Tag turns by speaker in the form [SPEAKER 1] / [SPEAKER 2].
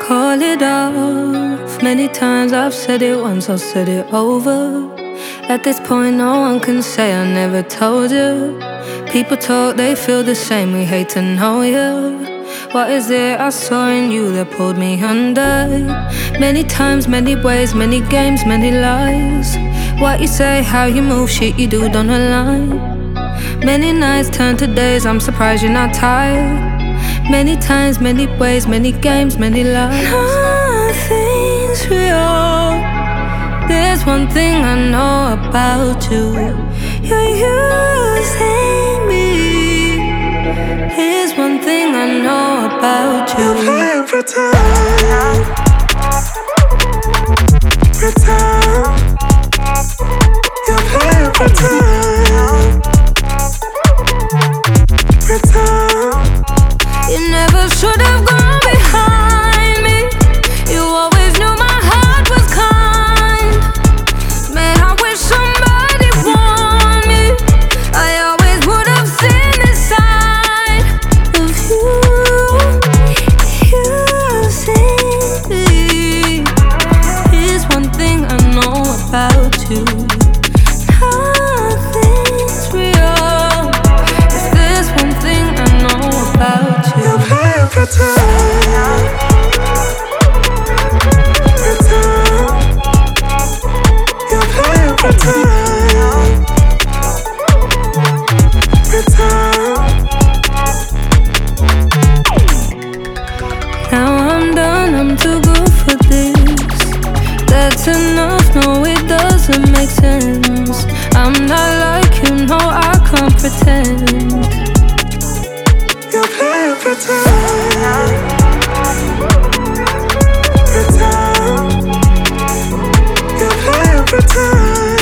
[SPEAKER 1] call it off. Many times I've said it once, I'll said it over. At this point no one can say I never told you. People talk, they feel the same, we hate to know you. What is it I saw in you that pulled me under? Many times, many ways, many games, many lies. What you say, how you move, shit you do don't align. Many nights turn to days, I'm surprised you're not tired. Many times, many ways, many games, many lies. Nothing's real. There's one thing I know about you. You're using me. Here's one thing I know about you.
[SPEAKER 2] You're playing pretend. Pretend. You're playing pretend. Pretend.
[SPEAKER 1] You never should have gone behind me. You always knew my heart was kind. Man, I wish somebody warned me. I always would have seen this side of you. You see me. Here's one thing I know about you. Nothing's real. Is this one thing I know about you?
[SPEAKER 2] You're playing pretend. Pretend. You're playing pretend. Pretend.
[SPEAKER 1] Now I'm done, I'm too good for this. That's enough, no it doesn't make sense. I'm not like you, no I can't pretend.
[SPEAKER 2] You're playing pretend. Pretend. You're playing pretend.